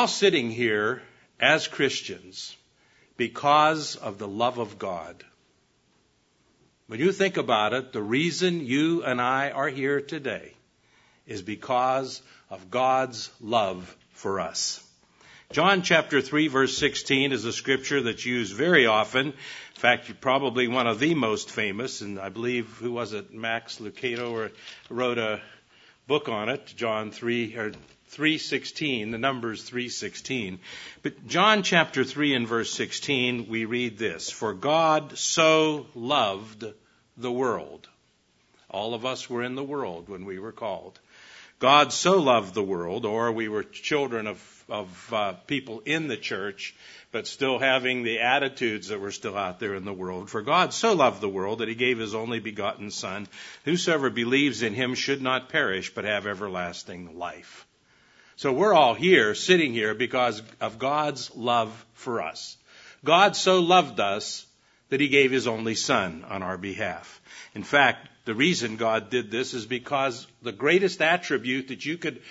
all sitting here as Christians because of the love of God. When you think about it, the reason you and I are here today is because of God's love for us. John chapter 3 verse 16 is a scripture that's used very often. In fact, probably one of the most famous, and I believe, who was it, Max Lucado wrote a book on it, John 3:16, the Numbers 3:16. But John chapter 3 and verse 16, we read this: For God so loved the world. All of us were in the world when we were called. God so loved the world, or we were children of people in the church, but still having the attitudes that were still out there in the world. For God so loved the world that he gave his only begotten Son. Whosoever believes in him should not perish, but have everlasting life. So we're all here, sitting here, because of God's love for us. God so loved us that he gave his only Son on our behalf. In fact, the reason God did this is because the greatest attribute that you could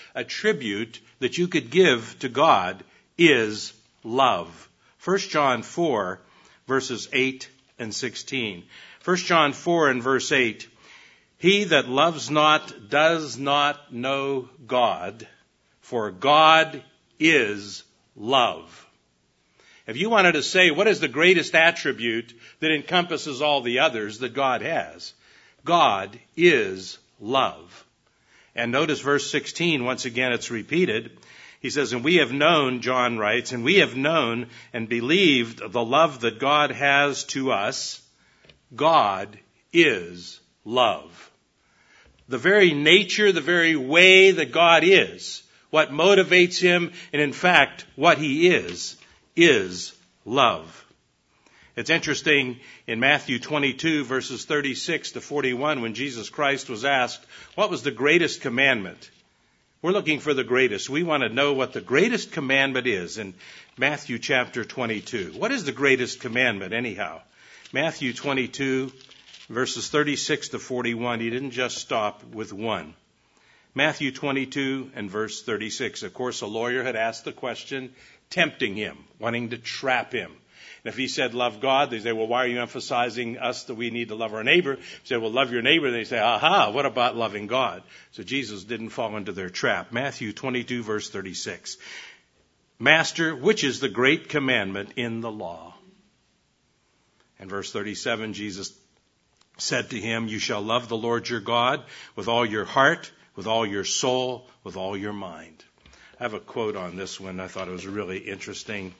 give to God is love. 1 John 4, verses 8 and 16. 1 John 4 and verse 8. He that loves not does not know God, for God is love. If you wanted to say what is the greatest attribute that encompasses all the others that God has, God is love. And notice verse 16, once again it's repeated. He says, and we have known, John writes, and we have known and believed the love that God has to us. God is love. The very nature, the very way that God is, what motivates him, and in fact, what he is love. It's interesting in Matthew 22 verses 36 to 41 when Jesus Christ was asked, what was the greatest commandment? We're looking for the greatest. We want to know what the greatest commandment is in Matthew chapter 22. What is the greatest commandment anyhow? Matthew 22 verses 36 to 41. He didn't just stop with one. Matthew 22 and verse 36. Of course, a lawyer had asked the question, tempting him, wanting to trap him. And if he said, love God, they say, well, why are you emphasizing us that we need to love our neighbor? He said, well, love your neighbor. They say, aha, what about loving God? So Jesus didn't fall into their trap. Matthew 22, verse 36. Master, which is the great commandment in the law? And verse 37, Jesus said to him, you shall love the Lord your God with all your heart, with all your soul, with all your mind. I have a quote on this one. I thought it was really interesting.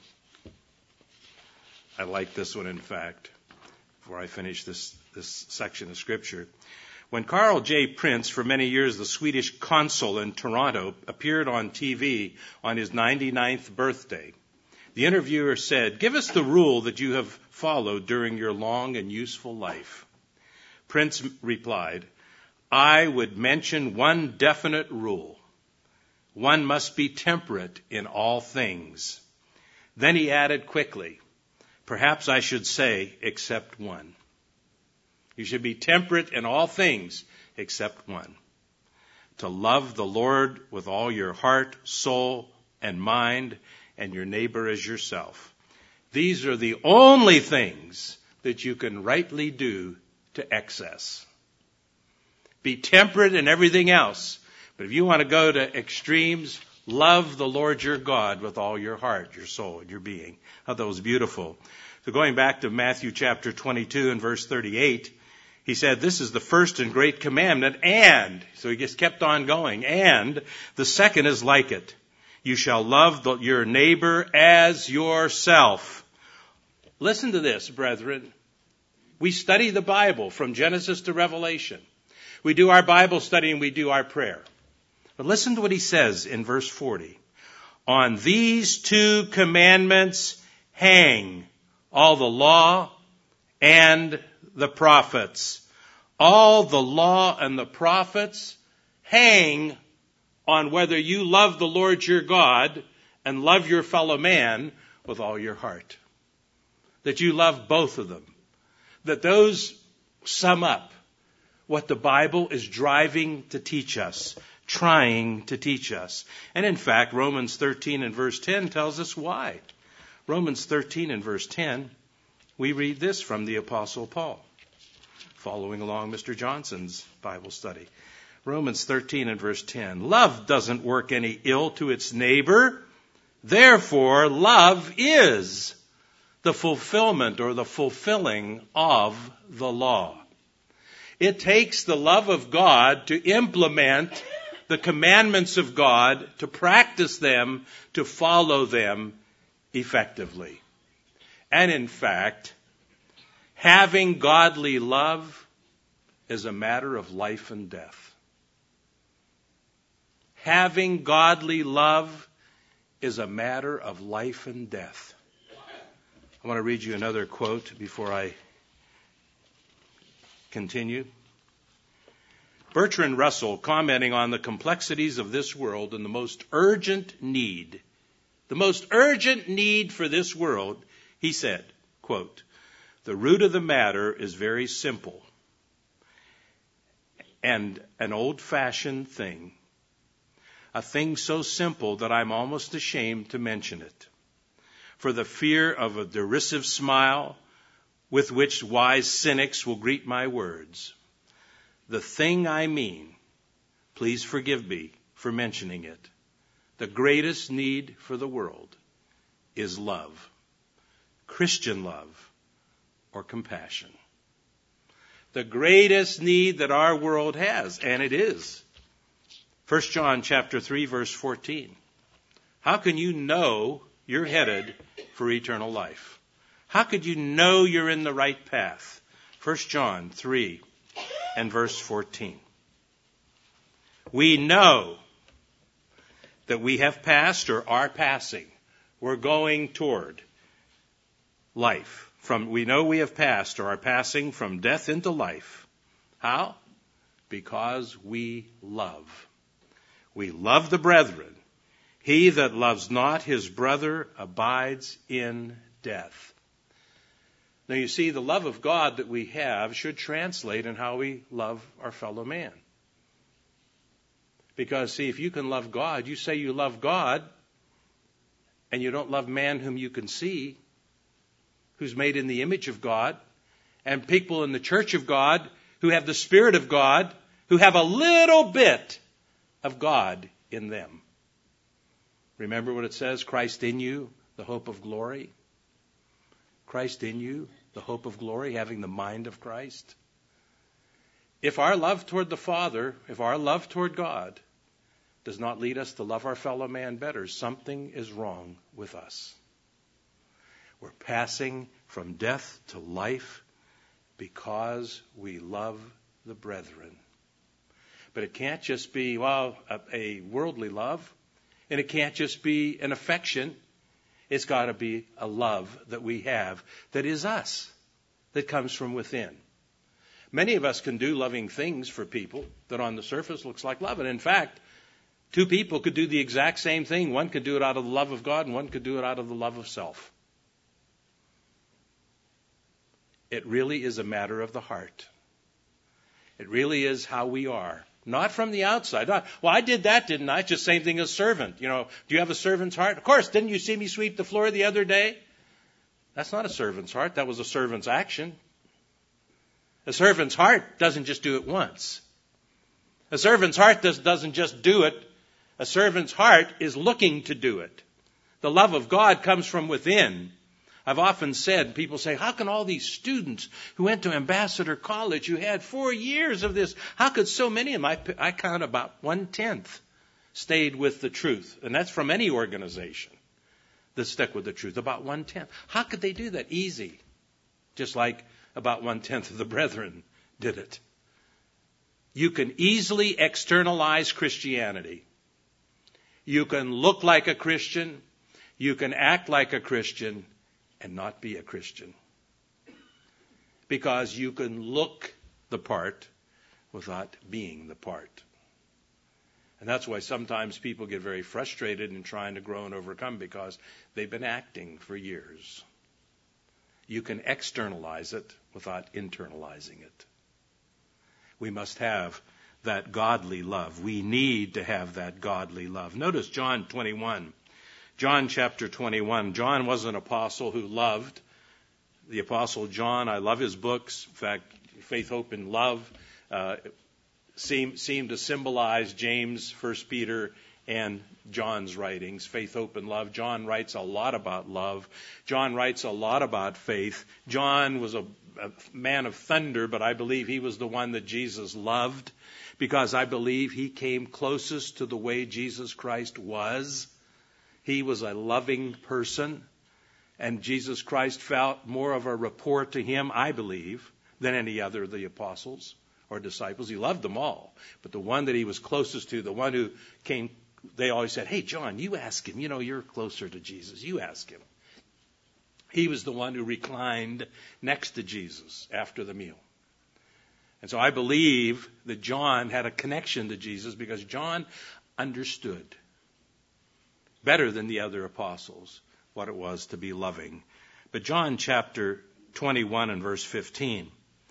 I like this one, in fact, before I finish this section of Scripture. When Carl J. Prince, for many years the Swedish consul in Toronto, appeared on TV on his 99th birthday, the interviewer said, give us the rule that you have followed during your long and useful life. Prince replied, I would mention one definite rule. One must be temperate in all things. Then he added quickly, perhaps I should say, except one. You should be temperate in all things except one. To love the Lord with all your heart, soul, and mind, and your neighbor as yourself. These are the only things that you can rightly do to excess. Be temperate in everything else. But if you want to go to extremes, love the Lord your God with all your heart, your soul, and your being. I thought that was beautiful. So going back to Matthew chapter 22 and verse 38, he said, this is the first and great commandment, and, so he just kept on going, and the second is like it. You shall love your neighbor as yourself. Listen to this, brethren. We study the Bible from Genesis to Revelation. We do our Bible study and we do our prayer. But listen to what he says in verse 40. On these two commandments hang all the law and the prophets. All the law and the prophets hang on whether you love the Lord your God and love your fellow man with all your heart. That you love both of them. That those sum up what the Bible is driving to teach us. trying to teach us. And in fact, Romans 13 and verse 10 tells us why. Romans 13 and verse 10, we read this from the Apostle Paul, following along Mr. Johnson's Bible study. Romans 13 and verse 10, love doesn't work any ill to its neighbor. Therefore, love is the fulfillment or the fulfilling of the law. It takes the love of God to implement the commandments of God, to practice them, to follow them effectively. And in fact, having godly love is a matter of life and death. Having godly love is a matter of life and death. I want to read you another quote before I continue. Bertrand Russell, commenting on the complexities of this world and the most urgent need for this world, he said, quote, the root of the matter is very simple and an old-fashioned thing, a thing so simple that I'm almost ashamed to mention it, for the fear of a derisive smile with which wise cynics will greet my words. The thing I mean, please forgive me for mentioning it, the greatest need for the world is love, Christian love, or compassion. The greatest need that our world has, and it is. 1 John chapter 3, verse 14. How can you know you're headed for eternal life? How could you know you're in the right path? 1 John 3 and verse 14. We know that we have passed or are passing. We're going toward life. We know we have passed or are passing from death into life. How? Because we love. We love the brethren. He that loves not his brother abides in death. Now you see, the love of God that we have should translate in how we love our fellow man. Because, see, if you can love God, you say you love God, and you don't love man whom you can see, who's made in the image of God, and people in the church of God who have the Spirit of God, who have a little bit of God in them. Remember what it says, Christ in you, the hope of glory. Christ in you, the hope of glory, having the mind of Christ. If our love toward the Father, if our love toward God does not lead us to love our fellow man better, something is wrong with us. We're passing from death to life because we love the brethren. But it can't just be, a worldly love, and it can't just be an affection. It's got to be a love that we have that is us, that comes from within. Many of us can do loving things for people that on the surface looks like love. And in fact, two people could do the exact same thing. One could do it out of the love of God, and one could do it out of the love of self. It really is a matter of the heart. It really is how we are. Not from the outside. Well, I did that, didn't I? It's just the same thing as servant. Do you have a servant's heart? Of course, didn't you see me sweep the floor the other day? That's not a servant's heart. That was a servant's action. A servant's heart doesn't just do it once. A servant's heart doesn't just do it. A servant's heart is looking to do it. The love of God comes from within. I've often said, people say, how can all these students who went to Ambassador College, who had 4 years of this, how could so many of them, I count about 1/10, stayed with the truth? And that's from any organization that stuck with the truth, about 1/10. How could they do that? Easy. Just like about 1/10 of the brethren did it. You can easily externalize Christianity. You can look like a Christian. You can act like a Christian and not be a Christian. Because you can look the part without being the part. And that's why sometimes people get very frustrated in trying to grow and overcome, because they've been acting for years. You can externalize it without internalizing it. We must have that godly love. We need to have that godly love. Notice John 21. John chapter 21. John was an apostle who loved. The apostle John, I love his books. In fact, Faith, Hope, and Love seem to symbolize James, 1 Peter, and John's writings. Faith, Hope, and Love. John writes a lot about love. John writes a lot about faith. John was a man of thunder, but I believe he was the one that Jesus loved, because I believe he came closest to the way Jesus Christ was. He was a loving person, and Jesus Christ felt more of a rapport to him, I believe, than any other of the apostles or disciples. He loved them all, but the one that he was closest to, the one who came, they always said, "Hey, John, you ask him. You know, you're closer to Jesus. You ask him." He was the one who reclined next to Jesus after the meal. And so I believe that John had a connection to Jesus because John understood better than the other apostles what it was to be loving. But John chapter 21 and verse 15,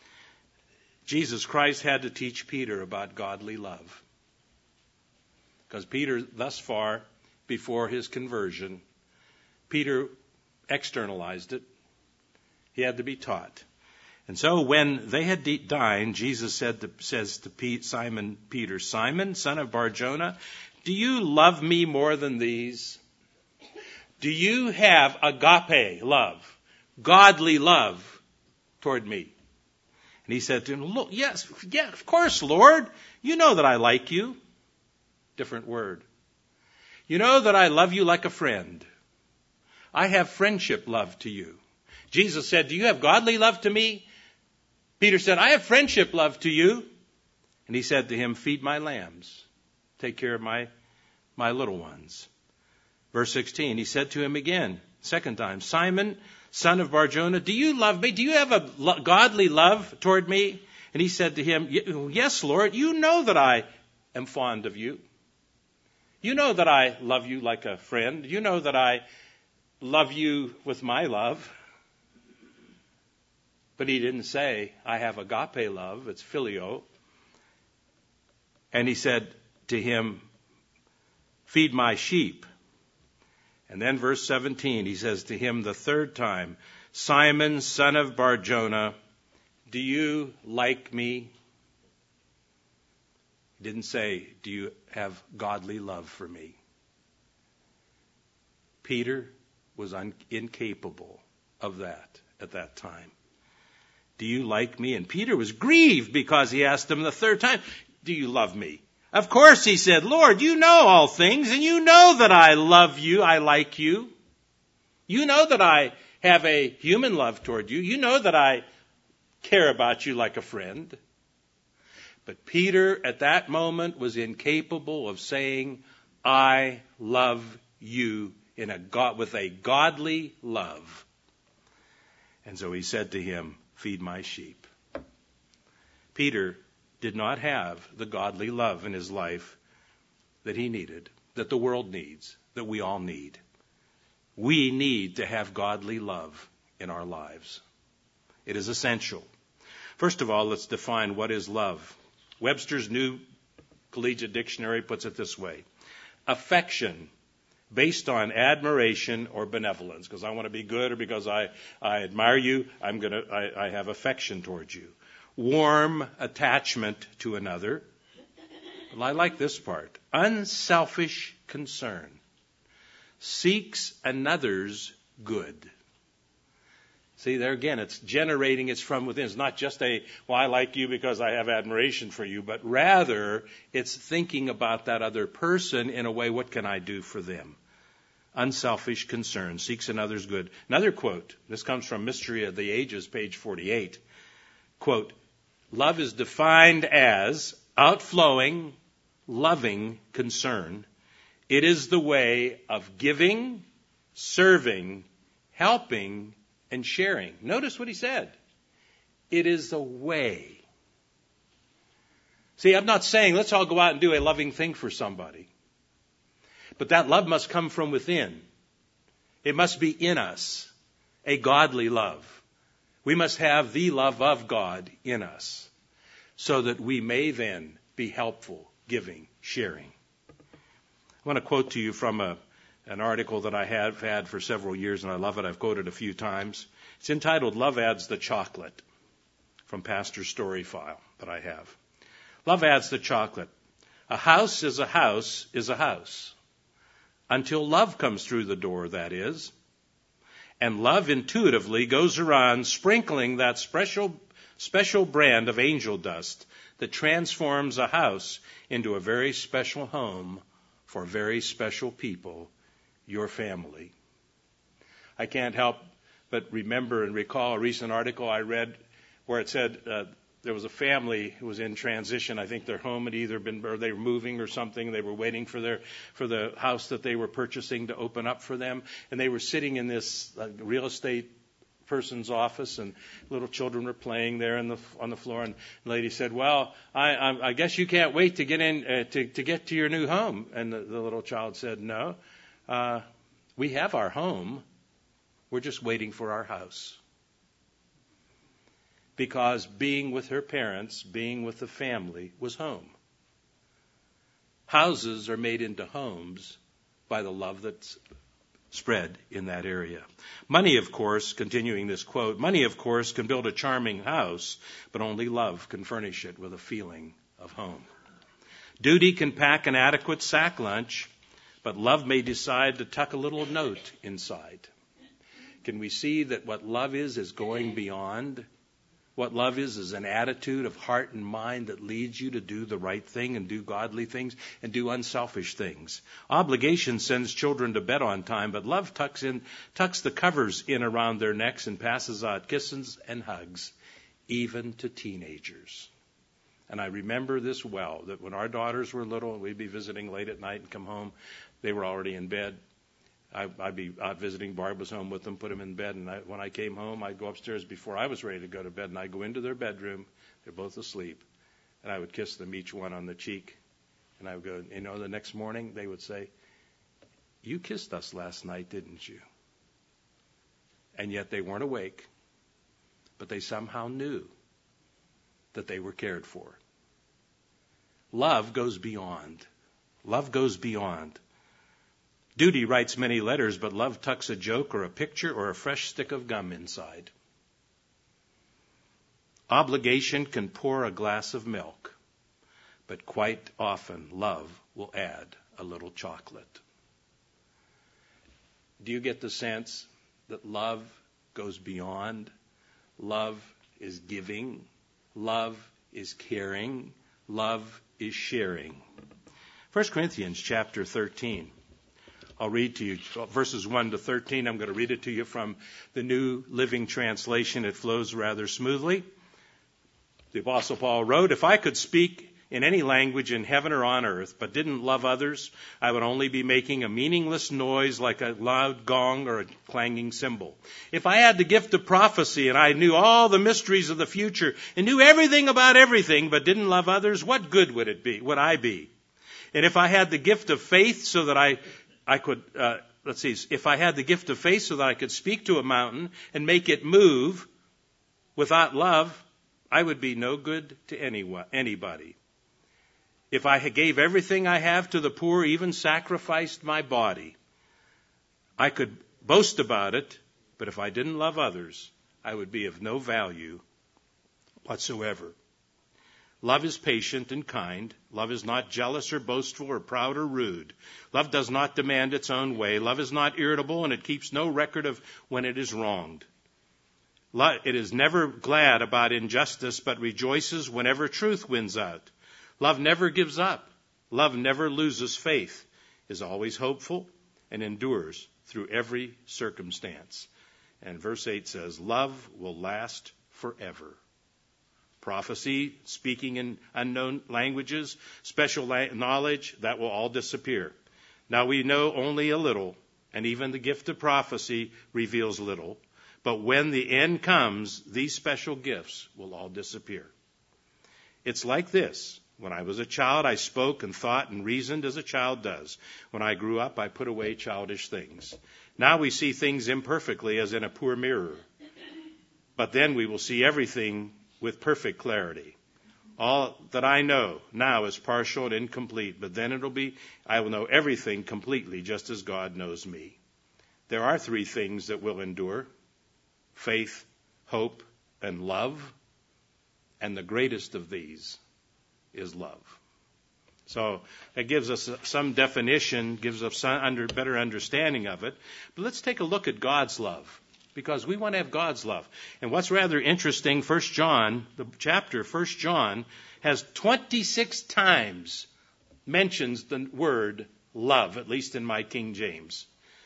Jesus Christ had to teach Peter about godly love. Because Peter, thus far, before his conversion, Peter externalized it. He had to be taught. And so when they had dined, Jesus says to Simon Peter, "Simon, son of Bar-Jonah, do you love me more than these? Do you have agape love, godly love toward me?" And he said to him, "Look, yes, of course, Lord. You know that I like you." Different word. "You know that I love you like a friend. I have friendship love to you." Jesus said, "Do you have godly love to me?" Peter said, "I have friendship love to you." And he said to him, "Feed my lambs. Take care of my little ones." Verse 16, he said to him again, second time, "Simon, son of Bar-Jonah, do you love me? Do you have a godly love toward me?" And he said to him, "Yes, Lord, you know that I am fond of you. You know that I love you like a friend. You know that I love you with my love." But he didn't say, "I have agape love." It's phileo. And he said to him, "Feed my sheep." And then verse 17, he says to him the third time, "Simon, son of Bar-Jonah, do you like me?" He didn't say, "Do you have godly love for me?" Peter was incapable of that at that time. "Do you like me?" And Peter was grieved because he asked him the third time, "Do you love me?" Of course, he said, "Lord, you know all things, and you know that I love you, I like you. You know that I have a human love toward you. You know that I care about you like a friend." But Peter, at that moment, was incapable of saying, "I love you," with a godly love. And so he said to him, "Feed my sheep." Peter did not have the godly love in his life that he needed, that the world needs, that we all need. We need to have godly love in our lives. It is essential. First of all, let's define what is love. Webster's New Collegiate Dictionary puts it this way: affection based on admiration or benevolence. Because I want to be good, or because I admire you, I have affection towards you. Warm attachment to another. Well, I like this part. Unselfish concern. Seeks another's good. See, there again, it's generating, it's from within. It's not just I like you because I have admiration for you, but rather it's thinking about that other person in a way, what can I do for them? Unselfish concern, seeks another's good. Another quote, this comes from Mystery of the Ages, page 48. Quote, "Love is defined as outflowing, loving concern. It is the way of giving, serving, helping, and sharing." Notice what he said. It is the way. See, I'm not saying let's all go out and do a loving thing for somebody. But that love must come from within. It must be in us, a godly love. We must have the love of God in us, so that we may then be helpful, giving, sharing. I want to quote to you from an article that I have had for several years, and I love it. I've quoted a few times. It's entitled, Love Adds the Chocolate, from Pastor's Story File that I have. Love adds the chocolate. A house is a house is a house. Until love comes through the door, that is. And love intuitively goes around sprinkling that special brand of angel dust that transforms a house into a very special home for very special people, your family. I can't help but remember and recall a recent article I read where it said there was a family who was in transition. I think their home had either been, or they were moving or something. They were waiting for the house that they were purchasing to open up for them, and they were sitting in this real estate person's office, and little children were playing there on the floor. And the lady said, "Well, I guess you can't wait to get in to get to your new home." And the little child said, "No, we have our home. We're just waiting for our house." Because being with her parents, being with the family, was home. Houses are made into homes by the love that's spread in that area. Money, of course, continuing this quote, money, of course, can build a charming house, but only love can furnish it with a feeling of home. Duty can pack an adequate sack lunch, but love may decide to tuck a little note inside. Can we see that what love is going beyond? What love is an attitude of heart and mind that leads you to do the right thing and do godly things and do unselfish things. Obligation sends children to bed on time, but love tucks the covers in around their necks and passes out kisses and hugs, even to teenagers. And I remember this well, that when our daughters were little and we'd be visiting late at night and come home, they were already in bed. I'd be out visiting. Barb was home with them, put them in bed. And when I came home, I'd go upstairs before I was ready to go to bed. And I'd go into their bedroom. They're both asleep. And I would kiss them each one on the cheek. And I would go, the next morning they would say, "You kissed us last night, didn't you?" And yet they weren't awake. But they somehow knew that they were cared for. Love goes beyond. Love goes beyond. Duty writes many letters, but love tucks a joke or a picture or a fresh stick of gum inside. Obligation can pour a glass of milk, but quite often love will add a little chocolate. Do you get the sense that love goes beyond? Love is giving. Love is caring. Love is sharing. 1 Corinthians chapter 13. I'll read to you verses 1 to 13. I'm going to read it to you from the New Living Translation. It flows rather smoothly. The Apostle Paul wrote, "If I could speak in any language in heaven or on earth, but didn't love others, I would only be making a meaningless noise like a loud gong or a clanging cymbal. If I had the gift of prophecy and I knew all the mysteries of the future and knew everything about everything, but didn't love others, what good would I be? And if I had the gift of faith so that I could, if I had the gift of faith so that I could speak to a mountain and make it move, without love, I would be no good to anybody. If I gave everything I have to the poor, even sacrificed my body, I could boast about it, but if I didn't love others, I would be of no value whatsoever. Love is patient and kind. Love is not jealous or boastful or proud or rude. Love does not demand its own way. Love is not irritable, and it keeps no record of when it is wronged. It is never glad about injustice, but rejoices whenever truth wins out. Love never gives up. Love never loses faith, is always hopeful, and endures through every circumstance. And verse 8 says, love will last forever. Prophecy, speaking in unknown languages, special knowledge, that will all disappear. Now we know only a little, and even the gift of prophecy reveals little. But when the end comes, these special gifts will all disappear. It's like this. When I was a child, I spoke and thought and reasoned as a child does. When I grew up, I put away childish things. Now we see things imperfectly as in a poor mirror. But then we will see everything with perfect clarity. All that I know now is partial and incomplete, but then I will know everything completely, just as God knows me. There are three things that will endure: faith, hope, and love. And the greatest of these is love. So that gives us some definition, gives us some better understanding of it. But let's take a look at God's love, because we want to have God's love. And what's rather interesting, 1 John, the chapter 1 John, has 26 times mentions the word love, at least in my King James.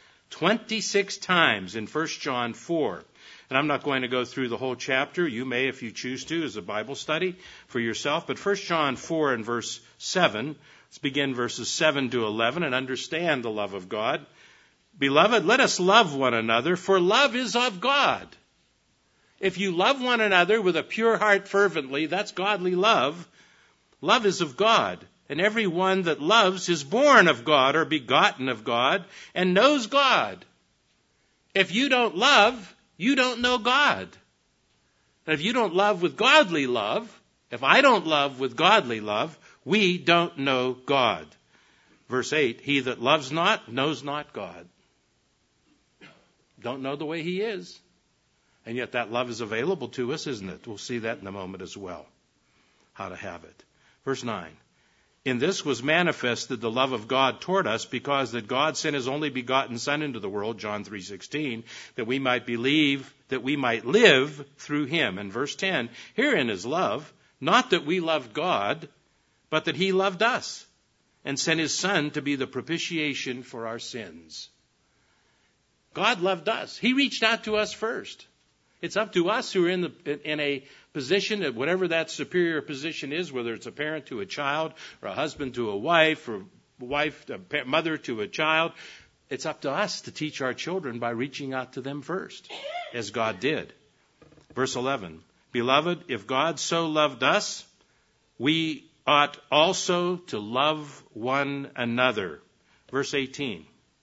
26 times in 1 John 4. And I'm not going to go through the whole chapter. You may, if you choose to, as a Bible study for yourself. But 1 John 4 and verse 7, let's begin verses 7 to 11 and understand the love of God. Beloved, let us love one another, for love is of God. If you love one another with a pure heart fervently, that's godly love. Love is of God. And every one that loves is born of God or begotten of God and knows God. If you don't love, you don't know God. And if you don't love with godly love, if I don't love with godly love, we don't know God. Verse 8, he that loves not knows not God. Don't know the way he is. And yet that love is available to us, isn't it? We'll see that in a moment as well, how to have it. Verse 9, in this was manifested the love of God toward us, because that God sent his only begotten Son into the world, John 3:16, that we might believe, that we might live through him. And verse 10, herein is love, not that we loved God, but that he loved us and sent his Son to be the propitiation for our sins. God loved us. He reached out to us first. It's up to us who are in a position, whatever that superior position is, whether it's a parent to a child, or a husband to a wife, or a mother to a child. It's up to us to teach our children by reaching out to them first, as God did. Verse 11, beloved, if God so loved us, we ought also to love one another. Verse 18.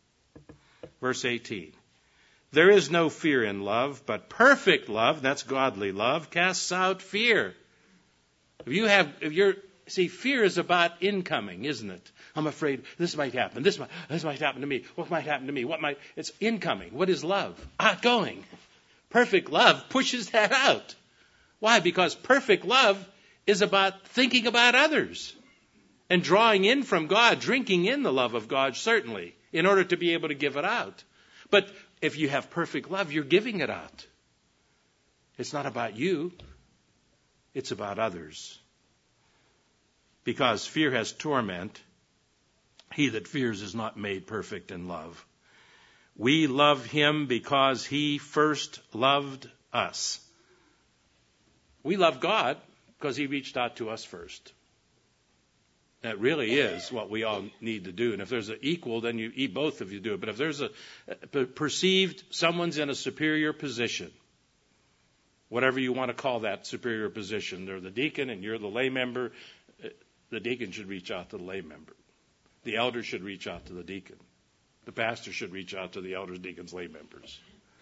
There is no fear in love, but perfect love, that's godly love, casts out fear. Fear is about incoming, isn't it? I'm afraid this might happen. This might happen to me. What might happen to me? It's incoming. What is love? Outgoing. Perfect love pushes that out. Why? Because perfect love is about thinking about others and drawing in from God, drinking in the love of God, certainly, in order to be able to give it out. But if you have perfect love, you're giving it out. It's not about you. It's about others. Because fear has torment. He that fears is not made perfect in love. We love him because he first loved us. We love God because he reached out to us first. That really is what we all need to do. And if there's an equal, then both of you do it. But if there's perceived someone's in a superior position, whatever you want to call that superior position, they're the deacon and you're the lay member, the deacon should reach out to the lay member. The elder should reach out to the deacon. The pastor should reach out to the elders, deacons, lay members.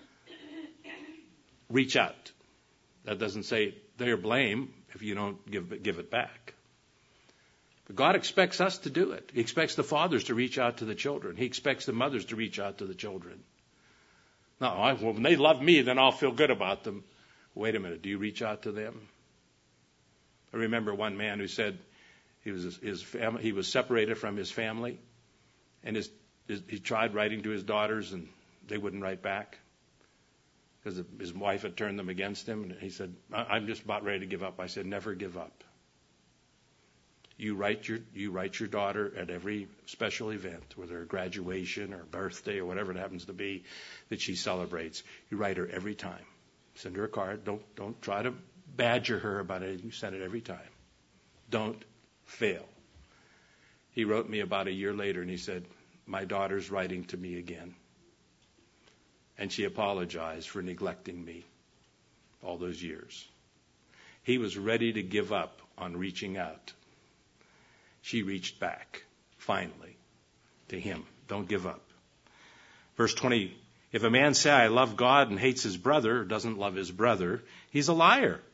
Reach out. That doesn't say they're blame if you don't give it back. God expects us to do it. He expects the fathers to reach out to the children. He expects the mothers to reach out to the children. No, when they love me, then I'll feel good about them. Wait a minute, do you reach out to them? I remember one man who said he was separated from his family, and he tried writing to his daughters, and they wouldn't write back because his wife had turned them against him. And he said, I'm just about ready to give up. I said, never give up. You write your daughter at every special event, whether a graduation or birthday or whatever it happens to be that she celebrates. You write her every time. Send her a card. Don't try to badger her about it. You send it every time. Don't fail. He wrote me about a year later and he said, my daughter's writing to me again. And she apologized for neglecting me all those years. He was ready to give up on reaching out. She reached back, finally, to him. Don't give up. Verse 20, if a man say, I love God and hates his brother, or doesn't love his brother, he's a liar.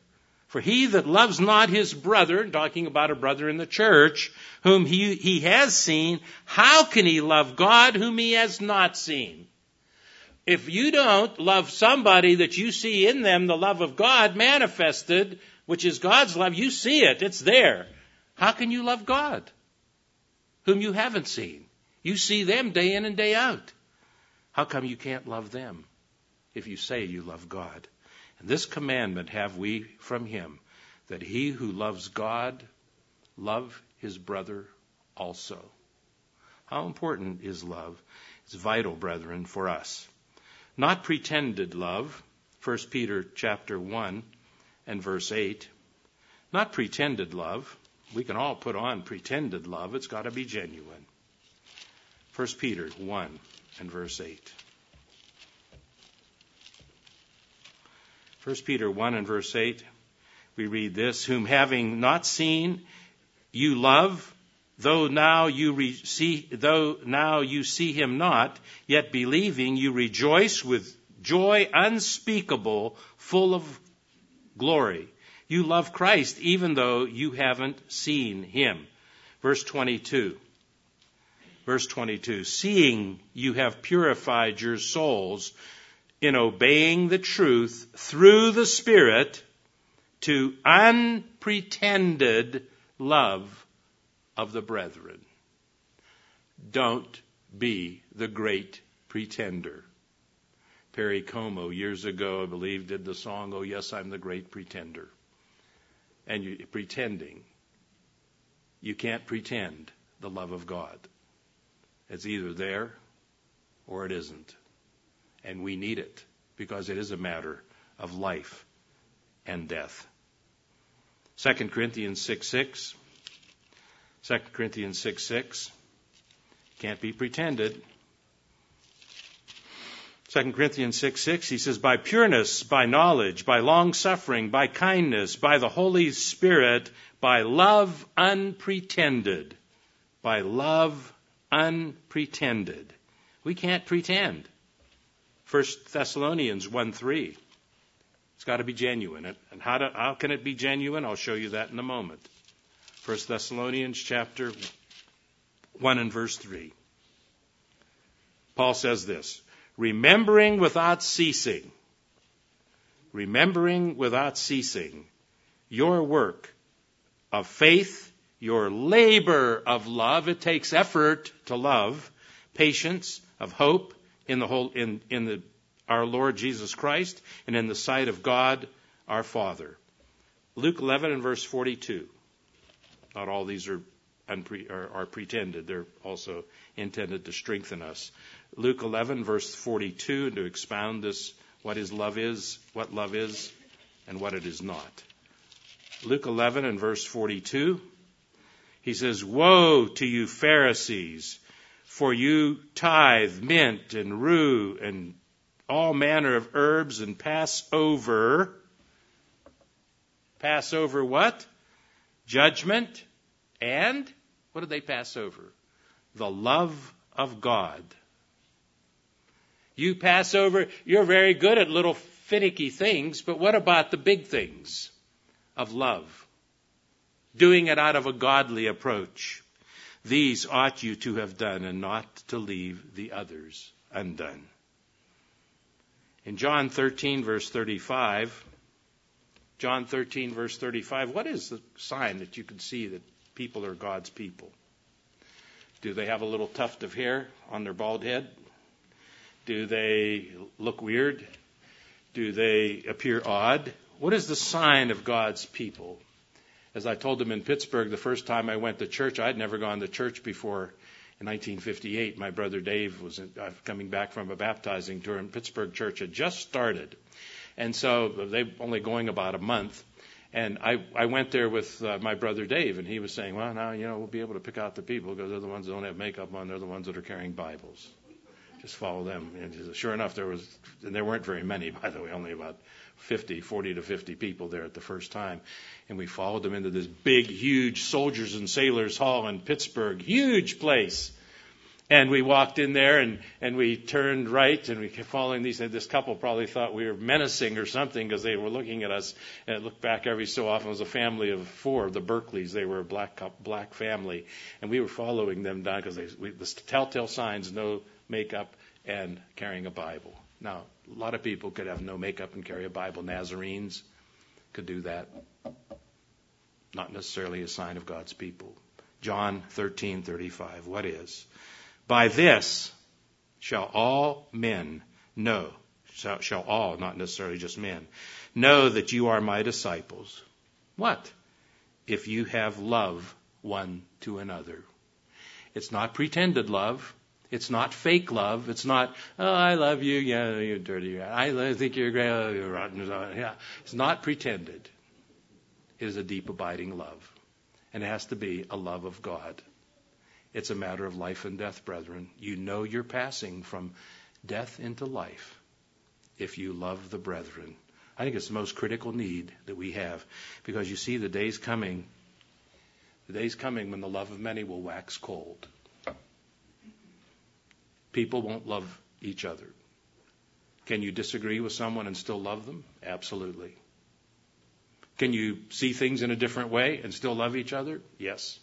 For he that loves not his brother, talking about a brother in the church, whom he has seen, how can he love God whom he has not seen? If you don't love somebody that you see in them the love of God manifested, which is God's love, you see it, it's there. How can you love God whom you haven't seen? You see them day in and day out. How come you can't love them if you say you love God? And this commandment have we from him, that he who loves God love his brother also. How important is love? It's vital, brethren, for us. Not pretended love, 1 Peter chapter 1 and verse 8. Not pretended love. We can all put on pretended love. It's got to be genuine. 1 Peter 1 and verse 8. 1 Peter 1 and verse 8, we read this, whom having not seen you love, though now you see him not, yet believing you rejoice with joy unspeakable, full of glory. You love Christ even though you haven't seen him. Verse 22. Verse 22, seeing you have purified your souls in obeying the truth through the Spirit to unpretended love of the brethren. Don't be the great pretender. Perry Como years ago, I believe, did the song, "Oh Yes, I'm the Great Pretender." And you're pretending. You can't pretend the love of God. It's either there or it isn't. And we need it because it is a matter of life and death. 2 Corinthians 6:6. 2 Corinthians 6:6. Can't be pretended. 2 Corinthians 6:6, he says, by pureness, by knowledge, by long-suffering, by kindness, by the Holy Spirit, by love unpretended. By love unpretended. We can't pretend. 1 Thessalonians 1:3. It's got to be genuine. And how can it be genuine? I'll show you that in a moment. 1 Thessalonians chapter 1 and verse 3. Paul says this, remembering without ceasing your work of faith, your labor of love. It takes effort to love, patience, of hope in our Lord Jesus Christ and in the sight of God our Father. Luke 11 and verse 42. Not all these are pretended. They're also intended to strengthen us. Luke 11 verse 42, to expound this, what love is, and what it is not. Luke 11 and verse 42, he says, woe to you Pharisees, for you tithe mint and rue and all manner of herbs and pass over what? Judgment. And what did they pass over? The love of God. You pass over, you're very good at little finicky things, but what about the big things of love? Doing it out of a godly approach. These ought you to have done and not to leave the others undone. In John 13 verse 35, what is the sign that you can see that people are God's people? Do they have a little tuft of hair on their bald head? Do they look weird? Do they appear odd? What is the sign of God's people? As I told them in Pittsburgh the first time I went to church, I'd never gone to church before. In 1958, my brother Dave was coming back from a baptizing tour, and Pittsburgh church had just started. And so they were only going about a month. And I went there with my brother Dave, and he was saying, well, now, we'll be able to pick out the people because they're the ones that don't have makeup on. They're the ones that are carrying Bibles. Just follow them. And sure enough, there weren't very many, by the way, only about 40 to 50 people there at the first time. And we followed them into this big, huge Soldiers and Sailors Hall in Pittsburgh, huge place. And we walked in there and we turned right and we kept following these. This couple probably thought we were menacing or something because they were looking at us. And I looked back every so often. It was a family of 4, the Berkeleys. They were a black family. And we were following them down because the telltale signs, no makeup and carrying a Bible. Now, a lot of people could have no makeup and carry a Bible. Nazarenes could do that. Not necessarily a sign of God's people. John 13:35. What is? By this shall all men know, shall all, not necessarily just men, know that you are my disciples. What? If you have love one to another. It's not pretended love. It's not fake love. It's not, oh, I love you. Yeah, you're dirty. I think you're great. Oh, you're rotten. Yeah. It's not pretended. It is a deep, abiding love. And it has to be a love of God. It's a matter of life and death, brethren. You know you're passing from death into life if you love the brethren. I think it's the most critical need that we have, because you see the day's coming when the love of many will wax cold. People won't love each other. Can you disagree with someone and still love them? Absolutely. Can you see things in a different way and still love each other? Yes.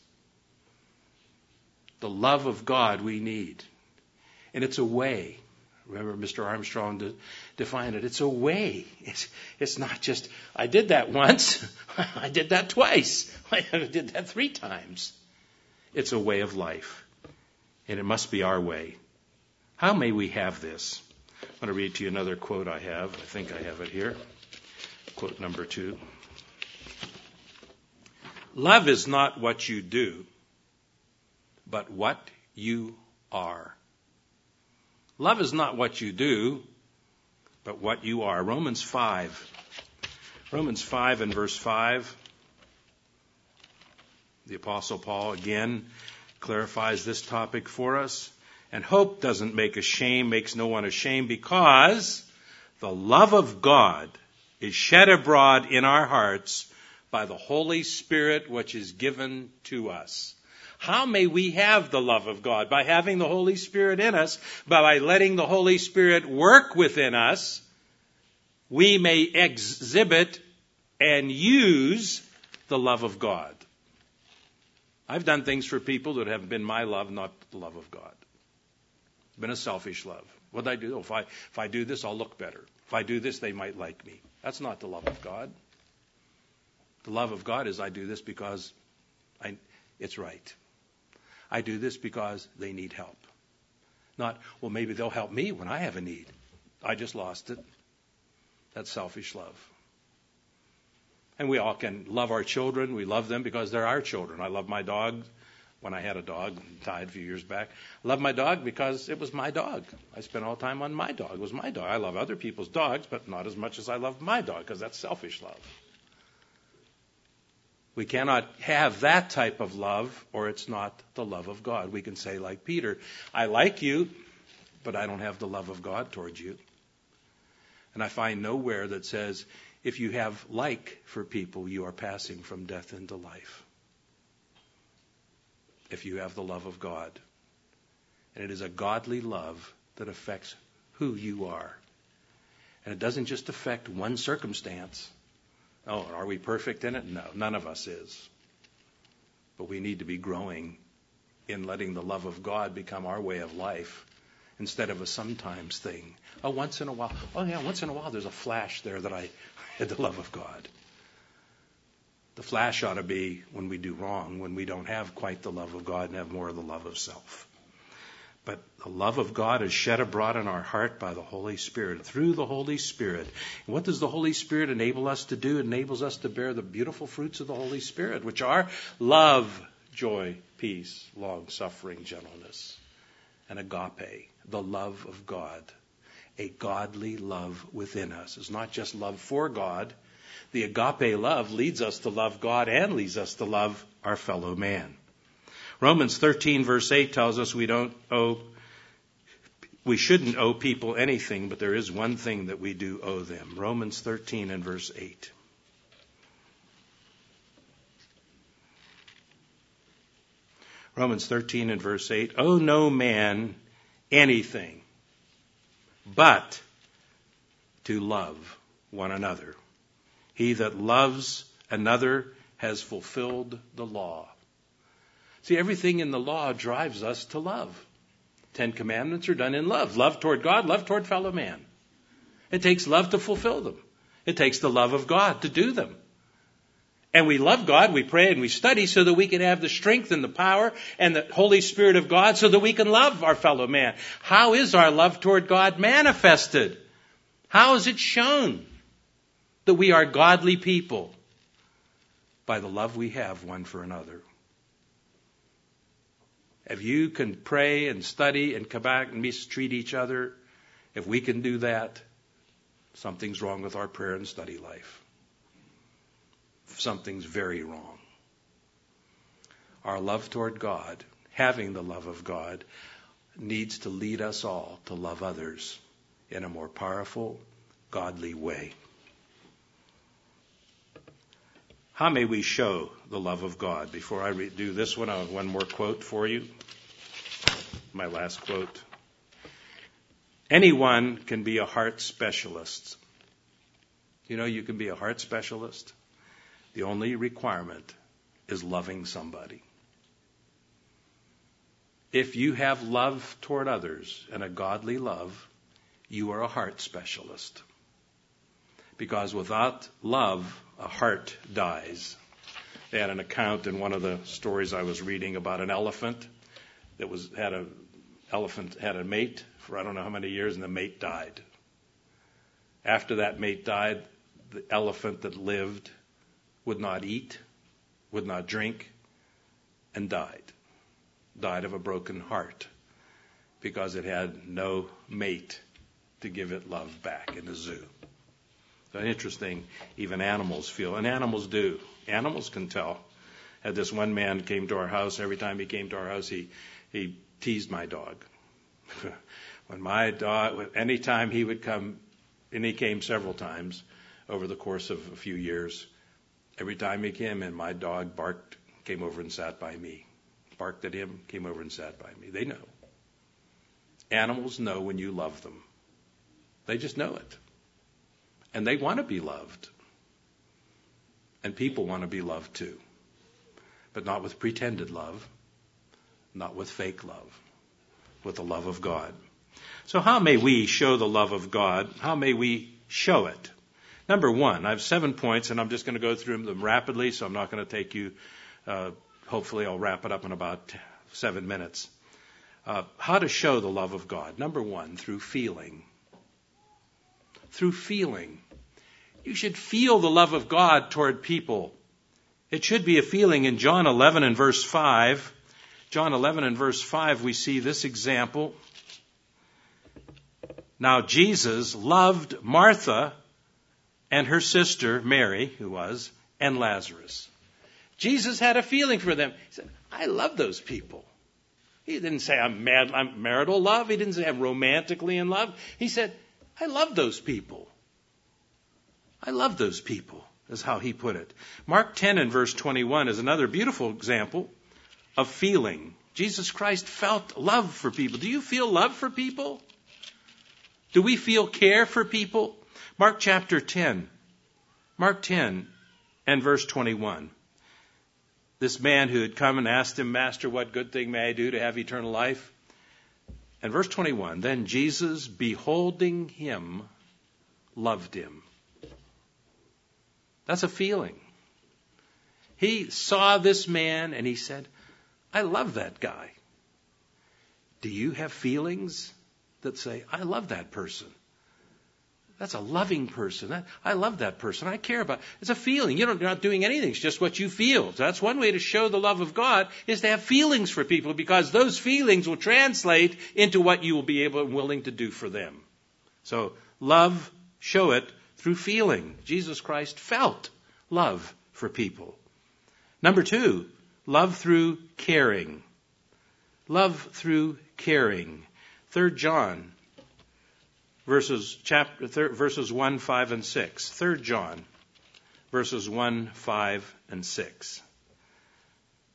The love of God we need. And it's a way. Remember Mr. Armstrong defined it. It's a way. It's not just, I did that once. I did that twice. I did that 3 times. It's a way of life. And it must be our way. How may we have this? I'm going to read to you another quote I have. I think I have it here. Quote number 2. Love is not what you do, but what you are. Love is not what you do, but what you are. Romans 5. Romans 5 and verse 5. The Apostle Paul again clarifies this topic for us. And hope doesn't make ashamed, makes no one ashamed, because the love of God is shed abroad in our hearts by the Holy Spirit which is given to us. How may we have the love of God? By having the Holy Spirit in us, by letting the Holy Spirit work within us, we may exhibit and use the love of God. I've done things for people that have been my love, not the love of God. It's been a selfish love. What did I do? Oh, if I do this, I'll look better. If I do this, they might like me. That's not the love of God. The love of God is I do this because it's right. I do this because they need help. Not, well, maybe they'll help me when I have a need. I just lost it. That's selfish love. And we all can love our children. We love them because they're our children. I love my dog when I had a dog, died a few years back. I love my dog because it was my dog. I spent all the time on my dog. It was my dog. I love other people's dogs, but not as much as I love my dog, because that's selfish love. We cannot have that type of love, or it's not the love of God. We can say, like Peter, I like you, but I don't have the love of God towards you. And I find nowhere that says, if you have like for people, you are passing from death into life. If you have the love of God. And it is a godly love that affects who you are. And it doesn't just affect one circumstance. Oh, are we perfect in it? No, none of us is. But we need to be growing in letting the love of God become our way of life instead of a sometimes thing. Oh, once in a while. Oh, yeah, once in a while there's a flash there that I had the love of God. The flash ought to be when we do wrong, when we don't have quite the love of God and have more of the love of self. But the love of God is shed abroad in our heart by the Holy Spirit, through the Holy Spirit. And what does the Holy Spirit enable us to do? It enables us to bear the beautiful fruits of the Holy Spirit, which are love, joy, peace, long-suffering, gentleness, and agape, the love of God. A godly love within us. It's not just love for God. The agape love leads us to love God and leads us to love our fellow man. Romans 13 verse 8 tells us we shouldn't owe people anything, but there is one thing that we do owe them. Romans 13 and verse 8. Romans 13 and verse 8, owe no man anything but to love one another. He that loves another has fulfilled the law. See, everything in the law drives us to love. 10 commandments are done in love. Love toward God, love toward fellow man. It takes love to fulfill them. It takes the love of God to do them. And we love God, we pray and we study so that we can have the strength and the power and the Holy Spirit of God so that we can love our fellow man. How is our love toward God manifested? How is it shown that we are godly people? By the love we have one for another. If you can pray and study and come back and mistreat each other, if we can do that, something's wrong with our prayer and study life. Something's very wrong. Our love toward God, having the love of God, needs to lead us all to love others in a more powerful, godly way. How may we show the love of God? Before I do this one, I have one more quote for you. My last quote. Anyone can be a heart specialist. You know, you can be a heart specialist. The only requirement is loving somebody. If you have love toward others and a godly love, you are a heart specialist. Because without love, a heart dies. They had an account in one of the stories I was reading about an elephant that had a mate for I don't know how many years, and the mate died. After that mate died, the elephant that lived would not eat, would not drink, and died. Died of a broken heart because it had no mate to give it love back in the zoo. So interesting, even animals feel, and animals do. Animals can tell. Had this one man came to our house, every time he came to our house, he teased my dog. When my dog, anytime he would come, and he came several times over the course of a few years, every time he came in, my dog barked, came over and sat by me. Barked at him, came over and sat by me. They know. Animals know when you love them. They just know it. And they want to be loved. And people want to be loved too. But not with pretended love. Not with fake love. With the love of God. So how may we show the love of God? How may we show it? Number one, I have 7 points, and I'm just going to go through them rapidly, so I'm not going to take you, hopefully I'll wrap it up in about 7 minutes. How to show the love of God. Number one, through feeling. Through feeling. You should feel the love of God toward people. It should be a feeling. In John 11 and verse 5, John 11 and verse 5, we see this example. Now Jesus loved Martha and her sister, Mary, and Lazarus. Jesus had a feeling for them. He said, I love those people. He didn't say I'm marital love. He didn't say I'm romantically in love. He said, I love those people. I love those people, is how he put it. Mark 10 and verse 21 is another beautiful example of feeling. Jesus Christ felt love for people. Do you feel love for people? Do we feel care for people? Mark chapter 10. Mark 10 and verse 21. This man who had come and asked him, Master, what good thing may I do to have eternal life? And verse 21, then Jesus, beholding him, loved him. That's a feeling. He saw this man and he said, I love that guy. Do you have feelings that say, I love that person? That's a loving person. I love that person. I care about it. It's a feeling. You're not doing anything. It's just what you feel. So that's one way to show the love of God, is to have feelings for people, because those feelings will translate into what you will be able and willing to do for them. So love, show it through feeling. Jesus Christ felt love for people. Number 2, love through caring. Love through caring. 3 John verses 1, 5, and 6. 3 John verses 1, 5, and 6.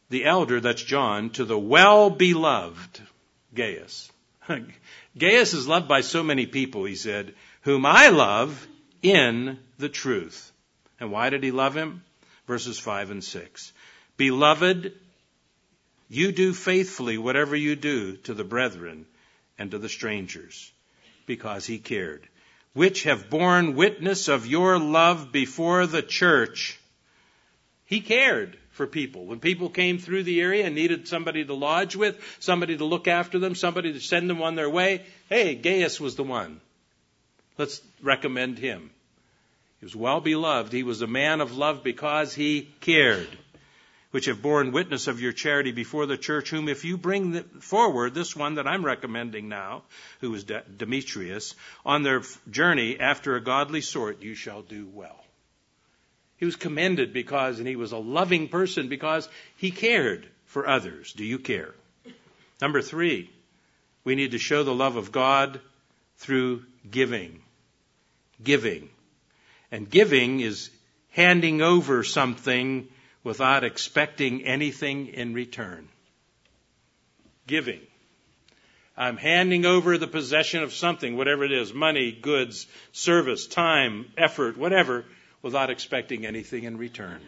the elder, that's John, to the well-beloved Gaius. Gaius is loved by so many people, he said, whom I love in the truth. And why did he love him? Verses 5 and 6. Beloved, you do faithfully whatever you do to the brethren and to the strangers, because he cared, which have borne witness of your love before the church. He cared for people. When people came through the area and needed somebody to lodge with, somebody to look after them, somebody to send them on their way, hey, Gaius was the one. Let's recommend him. He was well beloved. He was a man of love because he cared, which have borne witness of your charity before the church, whom if you bring forward, this one that I'm recommending now, who is Demetrius, on their journey after a godly sort, you shall do well. He was commended and he was a loving person because he cared for others. Do you care? Number 3, we need to show the love of God through giving. Giving. And giving is handing over something without expecting anything in return. Giving. I'm handing over the possession of something, whatever it is, money, goods, service, time, effort, whatever, without expecting anything in return.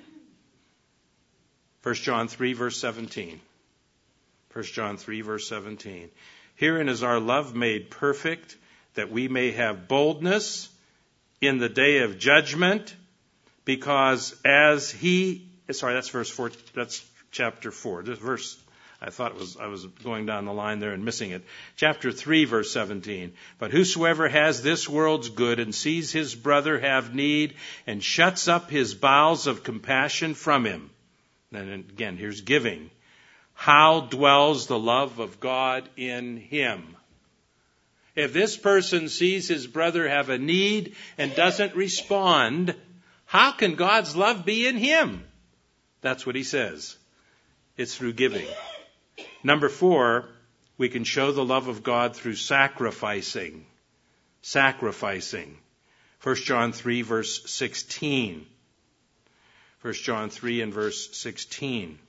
1 John 3, verse 17. 1 John 3, verse 17. Herein is our love made perfect, that we may have boldness in the day of judgment, because as he... Sorry, that's verse 4. That's chapter 4. This verse, I thought I was going down the line there and missing it. Chapter 3, verse 17. But whosoever has this world's good and sees his brother have need and shuts up his bowels of compassion from him. And again, here's giving. How dwells the love of God in him? If this person sees his brother have a need and doesn't respond, how can God's love be in him? That's what he says. It's through giving. Number 4, we can show the love of God through sacrificing. Sacrificing. 1 John 3, verse 16. 1 John 3 and verse 16.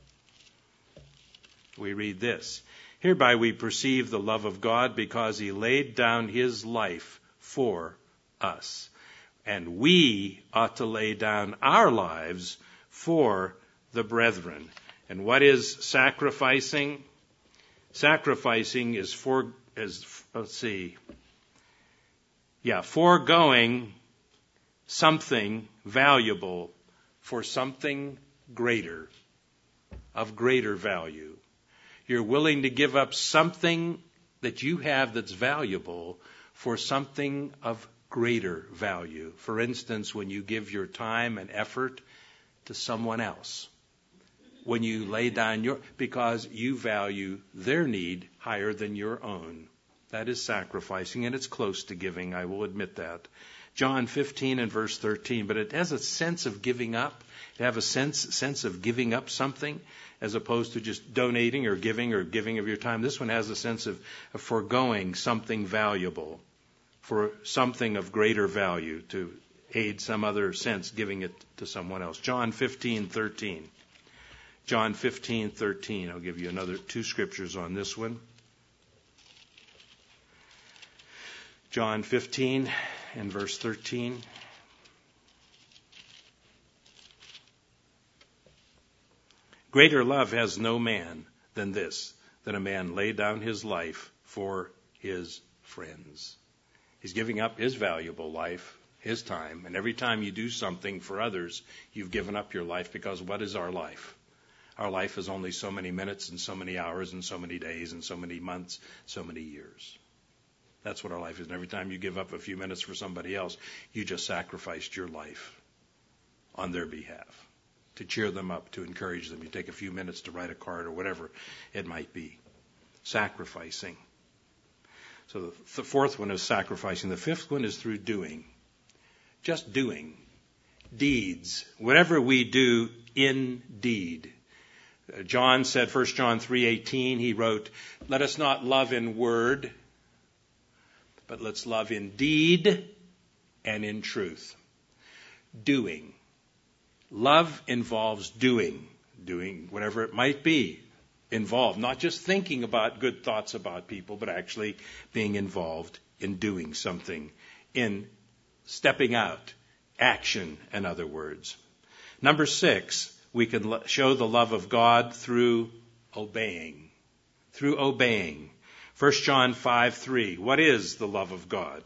We read this. Hereby we perceive the love of God because he laid down his life for us. And we ought to lay down our lives for the brethren. And what is sacrificing? Sacrificing is foregoing something valuable for something greater, of greater value. You're willing to give up something that you have that's valuable for something of greater value. For instance, when you give your time and effort to someone else, when you lay down because you value their need higher than your own. That is sacrificing, and it's close to giving, I will admit that. John 15 and verse 13, but it has a sense of giving up. It has a sense of giving up something as opposed to just donating or giving of your time. This one has a sense of foregoing something valuable for something of greater value to aid some other sense, giving it to someone else. John 15:13. John 15:13. I'll give you another 2 scriptures on this one. John 15 and verse 13. Greater love has no man than this, that a man lay down his life for his friends. He's giving up his valuable life, his time, and every time you do something for others, you've given up your life, because what is our life? Our life is only so many minutes and so many hours and so many days and so many months, so many years. That's what our life is. And every time you give up a few minutes for somebody else, you just sacrificed your life on their behalf, to cheer them up, to encourage them. You take a few minutes to write a card or whatever it might be. Sacrificing. So the 4th one is sacrificing. The 5th one is through doing. Just doing. Deeds. Whatever we do in deed. John said, 1 John 3:18, he wrote, let us not love in word, but let's love in deed and in truth. Doing. Love involves doing. doing whatever it might be involved, not just thinking about good thoughts about people, but actually being involved in doing something, in stepping out, action, in other words. Number 6, we can show the love of God through obeying. Through obeying. 1 John 5:3. What is the love of God?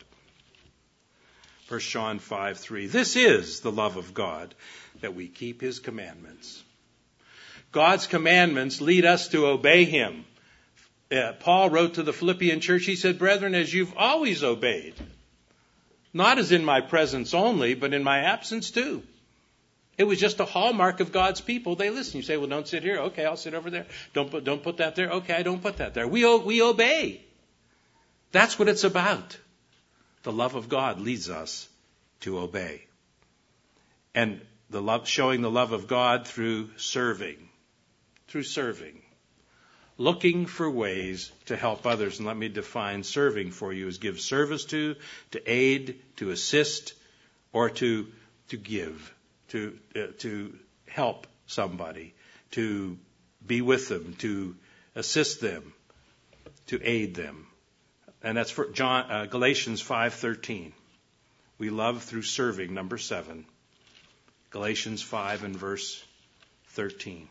1 John 5:3. This is the love of God, that we keep His commandments. God's commandments lead us to obey Him. Paul wrote to the Philippian church, he said, "Brethren, as you've always obeyed, not as in my presence only, but in my absence too." It was just a hallmark of God's people. They listen. You say, "Well, don't sit here." "Okay, I'll sit over there." Don't put that there." "Okay, I don't put that there." We obey. That's what it's about. The love of God leads us to obey. And showing the love of God through serving. Through serving. Looking for ways to help others. And let me define serving for you as give service to aid, to assist, or to give. To help somebody, to be with them, to assist them, to aid them. And that's for Galatians 5:13. We love through serving, number 7. Galatians 5 and verse 13.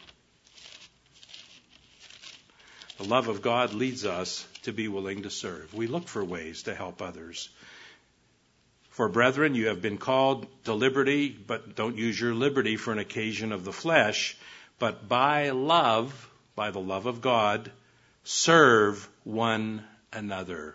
The love of God leads us to be willing to serve. We look for ways to help others. For brethren, you have been called to liberty, but don't use your liberty for an occasion of the flesh, but by love, by the love of God, serve one another.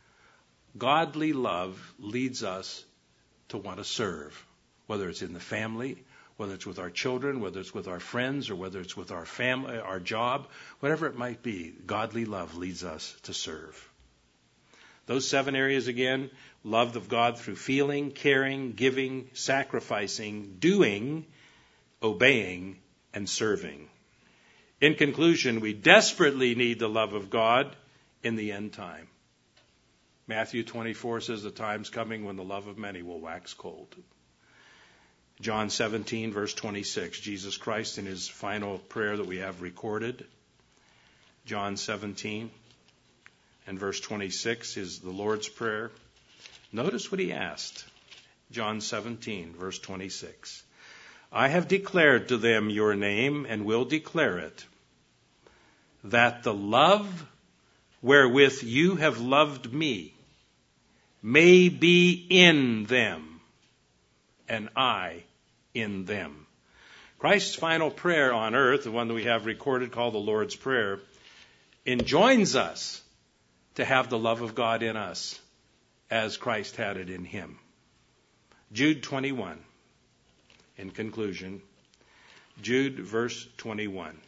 Godly love leads us to want to serve, whether it's in the family, whether it's with our children, whether it's with our friends, or whether it's with our family, our job, whatever it might be. Godly love leads us to serve. Those 7 areas again: love of God through feeling, caring, giving, sacrificing, doing, obeying, and serving. In conclusion, we desperately need the love of God in the end time. Matthew 24 says the time's coming when the love of many will wax cold. John 17, verse 26, Jesus Christ in His final prayer that we have recorded. John 17 and verse 26 is the Lord's Prayer. Notice what He asked. John 17, verse 26. "I have declared to them your name and will declare it, that the love wherewith you have loved me may be in them, and I in them." Christ's final prayer on earth, the one that we have recorded called the Lord's Prayer, enjoins us to have the love of God in us as Christ had it in Him. Jude 21. In conclusion, Jude verse 21.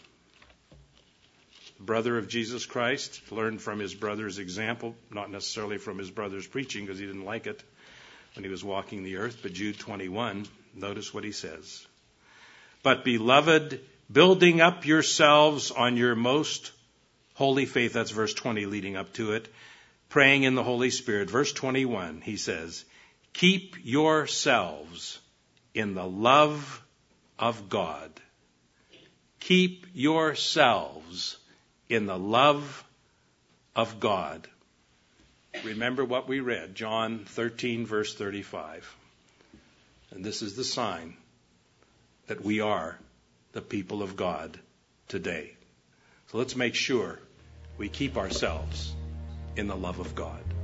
The brother of Jesus Christ learned from his brother's example, not necessarily from his brother's preaching because he didn't like it when he was walking the earth, but Jude 21, notice what he says. "But beloved, building up yourselves on your most holy faith," that's verse 20 leading up to it, praying in the Holy Spirit. Verse 21, he says, "Keep yourselves in the love of God." Keep yourselves in the love of God. Remember what we read, John 13, verse 35. And this is the sign that we are the people of God today. So let's make sure we keep ourselves in the love of God.